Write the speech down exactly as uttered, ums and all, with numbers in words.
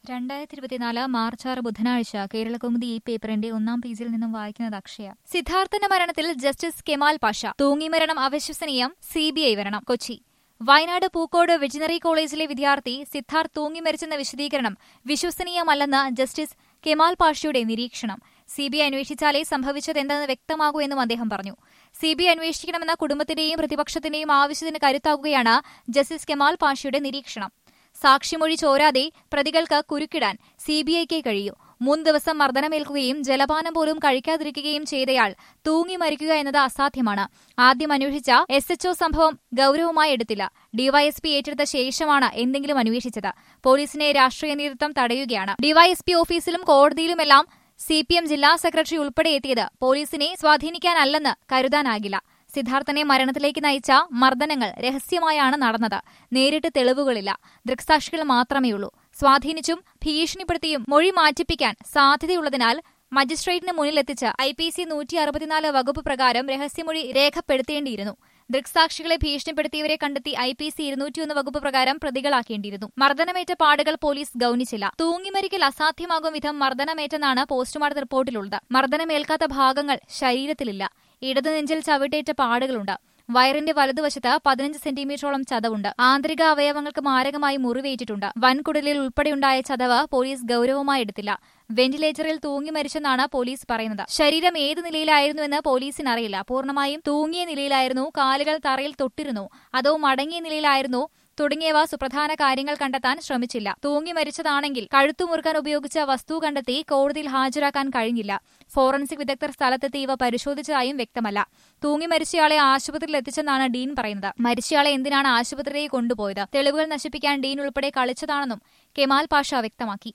രണ്ടായിരത്തി ഇരുപത്തിനാല് മാർച്ച് ആറ് ബുധനാഴ്ച കേരളകൗമുദി ഈ പേപ്പറിന്റെ ഒന്നാം പേജിൽ നിന്നും വായിക്കുന്നത് അക്ഷയ. സിദ്ധാർത്ഥന്റെ മരണത്തിൽ ജസ്റ്റിസ് കെമാൽ പാഷ. തൂങ്ങിമരണം അവിശ്വസനീയം, സിബിഐ വരണം. കൊച്ചി. വയനാട് പൂക്കോട് വെറ്റിനറി കോളേജിലെ വിദ്യാർത്ഥി സിദ്ധാർത്ഥ് തൂങ്ങിമരിച്ചെന്ന വിശദീകരണം വിശ്വസനീയമല്ലെന്ന് ജസ്റ്റിസ് കെമാൽ പാഷയുടെ നിരീക്ഷണം. സിബിഐ അന്വേഷിച്ചാലേ സംഭവിച്ചതെന്തെന്ന് വ്യക്തമാകൂ എന്നും അദ്ദേഹം പറഞ്ഞു. സിബിഐ അന്വേഷിക്കണമെന്ന കുടുംബത്തിന്റെയും പ്രതിപക്ഷത്തിന്റെയും ആവശ്യത്തിന് കരുത്താകുകയാണ് ജസ്റ്റിസ് കെമാൽ പാഷയുടെ നിരീക്ഷണം. സാക്ഷിമൊഴി ചോരാതെ പ്രതികൾക്ക് കുരുക്കിടാൻ സിബിഐക്ക് കഴിയൂ. മൂന്ന് ദിവസം മർദ്ദനമേൽക്കുകയും ജലപാനം പോലും കഴിക്കാതിരിക്കുകയും ചെയ്തയാൾ തൂങ്ങി മരിക്കുക എന്നത് അസാധ്യമാണ്. ആദ്യം അന്വേഷിച്ച എസ് എച്ച്ഒ സംഭവം ഗൌരവമായി എടുത്തില്ല. ഡിവൈഎസ്പി ഏറ്റെടുത്ത ശേഷമാണ് എന്തെങ്കിലും അന്വേഷിച്ചത്. പോലീസിനെ രാഷ്ട്രീയ നേതൃത്വം തടയുകയാണ്. ഡിവൈഎസ്പി ഓഫീസിലും കോടതിയിലുമെല്ലാം സി പി എം ജില്ലാ സെക്രട്ടറി ഉൾപ്പെടെ എത്തിയത് പോലീസിനെ സ്വാധീനിക്കാനല്ലെന്ന് കരുതാനാകില്ല. സിദ്ധാർത്ഥനെ മരണത്തിലേക്ക് നയിച്ച മർദ്ദനങ്ങൾ രഹസ്യമായാണ് നടന്നത്. നേരിട്ട് തെളിവുകളില്ല, ദൃക്സാക്ഷികൾ മാത്രമേയുള്ളൂ. സ്വാധീനിച്ചും ഭീഷണിപ്പെടുത്തിയും മൊഴി മാറ്റിപ്പിക്കാൻ സാധ്യതയുള്ളതിനാൽ മജിസ്ട്രേറ്റിന് മുന്നിലെത്തിച്ച് ഐ പി സി നൂറ്റി അറുപത്തിനാല് വകുപ്പ് പ്രകാരം രഹസ്യമൊഴി രേഖപ്പെടുത്തേണ്ടിയിരുന്നു. ദൃക്സാക്ഷികളെ ഭീഷണിപ്പെടുത്തിയവരെ കണ്ടെത്തി ഐ പി സി ഇരുന്നൂറ്റിയൊന്ന് വകുപ്പ് പ്രകാരം പ്രതികളാക്കേണ്ടിയിരുന്നു. മർദ്ദനമേറ്റ പാടുകൾ പോലീസ് ഗൌനിച്ചില്ല. തൂങ്ങിമരിക്കൽ അസാധ്യമാകും വിധം മർദ്ദനമേറ്റെന്നാണ് പോസ്റ്റ്മോർട്ടം റിപ്പോർട്ടിലുള്ളത്. മർദ്ദനമേൽക്കാത്ത ഭാഗങ്ങൾ ശരീരത്തിലില്ല. ഇടതു നെഞ്ചിൽ ചവിട്ടേറ്റ പാടുകളുണ്ട്. വയറിന്റെ വലതുവശത്ത് പതിനഞ്ച് സെന്റിമീറ്ററോളം ചതവുണ്ട്. ആന്തരിക അവയവങ്ങൾക്ക് മാരകമായി മുറിവേറ്റിട്ടുണ്ട്. വൻകുടലിൽ ഉൾപ്പെടെയുണ്ടായ ചതവ് പോലീസ് ഗൌരവമായി എടുത്തില്ല. വെന്റിലേറ്ററിൽ തൂങ്ങി മരിച്ചെന്നാണ് പോലീസ് പറയുന്നത്. ശരീരം ഏത് നിലയിലായിരുന്നുവെന്ന് പോലീസിനറിയില്ല. പൂർണ്ണമായും തൂങ്ങിയ നിലയിലായിരുന്നു, കാലുകൾ തറയിൽ തൊട്ടിരുന്നു, അതോ മടങ്ങിയ നിലയിലായിരുന്നു തുടങ്ങിയവ സുപ്രധാന കാര്യങ്ങൾ കണ്ടെത്താൻ ശ്രമിച്ചില്ല. തൂങ്ങി മരിച്ചതാണെങ്കിൽ കഴുത്തുമുറുക്കാൻ ഉപയോഗിച്ച വസ്തു കണ്ടെത്തി കോടതിയിൽ ഹാജരാക്കാൻ കഴിഞ്ഞില്ല. ഫോറൻസിക് വിദഗ്ധർ സ്ഥലത്തെത്തി ഇവ പരിശോധിച്ചതായും വ്യക്തമല്ല. തൂങ്ങി മരിച്ചയാളെ ആശുപത്രിയിൽ എത്തിച്ചെന്നാണ് ഡീൻ പറയുന്നത്. മരിച്ചയാളെ എന്തിനാണ് ആശുപത്രിയിലേക്ക് കൊണ്ടുപോയത്? തെളിവുകൾ നശിപ്പിക്കാൻ ഡീൻ ഉൾപ്പെടെ കളിച്ചതാണെന്നും കെമാൽ പാഷ വ്യക്തമാക്കി.